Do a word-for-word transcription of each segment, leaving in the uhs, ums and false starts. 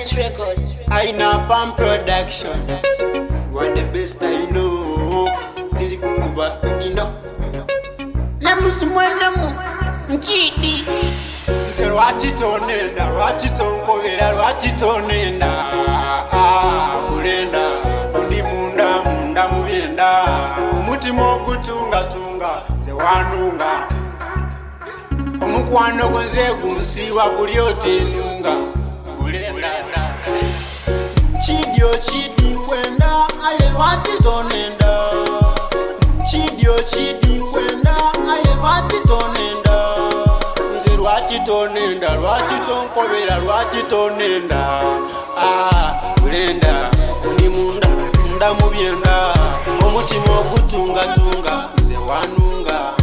Excellent Records. I know Palm Production. What the best I know. Tili kukuba ino. Namusumwanamu Nchidi. Nze lwakitonenda, lwakitonkovera, lwakitonenda. Ah, mulenda, undi munda, munda mubyenda. Omutima ogutunga tunga, nze wanunga. Omukwano gwenze gunsiwa guli otinunga. Mulenda. Chidio chidi kwenda, aye lwakitonenda. Chidio chidi kwenda, aye lwakitonenda. Nze lwakitonenda, lwakitonkobera, lwakitonenda. Ah, mulenda, undi munda, munda mubyenda. Omutima ogutunga tunga, nze wanunga.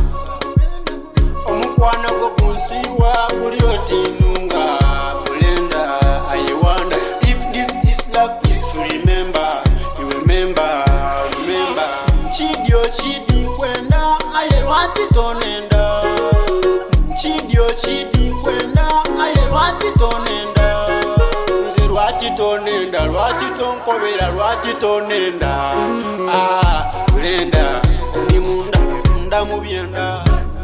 Omukwano gwo kunsiwa guli otinunga. Mulenda, I wonder if this is love is to remember. You remember, remember. Chidio chidi kwenda, aye lwakitonenda. Chidio chidi kwenda, aye lwakitonenda. Nze lwakitonenda, lwakitonkobera, lwakitonenda. Ah, mulenda, undi munda, munda mubyenda.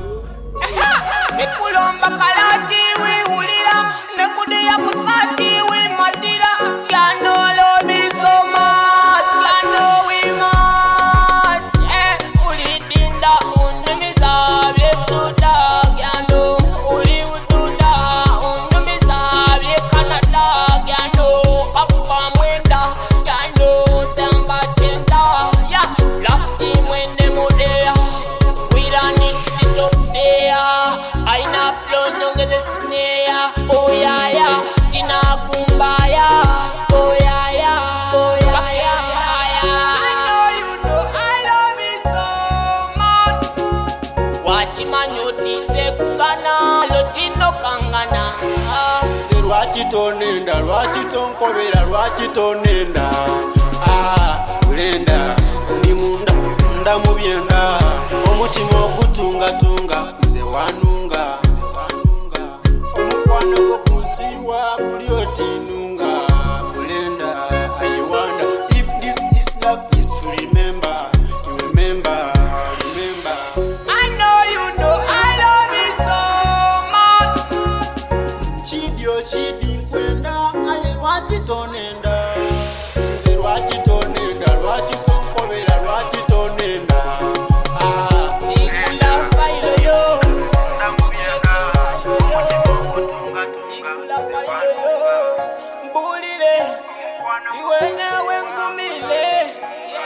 Nekulomba kalachi wihulira, nekudia kusachi wimatira. Ya no love me so much, ya know we much. Eh, ulidinda unumiza vyevududa. Ya know ulivududa unumiza vyekanada. Ya know kapa mwenda, ya know samba chenda. Ya lafti mwende mudea, we don't need it up there. I na plon no get the snare. Oh yeah yeah, China kumbaya. Oh yeah yeah, oh yeah yeah. I know you know I love you so much. Watch my notice kukana lo chino kangana. Nze lwakitonenda, lwakitonkobera, lwakitonenda. Ah, mulenda, undi munda, munda mubyenda. Omutima ogutunga tunga, nze wanunga. Omukwano gwo kunsiwa guli otinunga. Mulenda, I wonder if this is love is to remember. You remember, remember. I know you know I love you so much. Chidio chidi kwenda, aye lwakitonenda. Nze lwakitonenda, lwakitonkobera, lwakitonenda. Ah, Ikula failo yo, ikula failo yo. Mbulile, iwe nawe ngumile.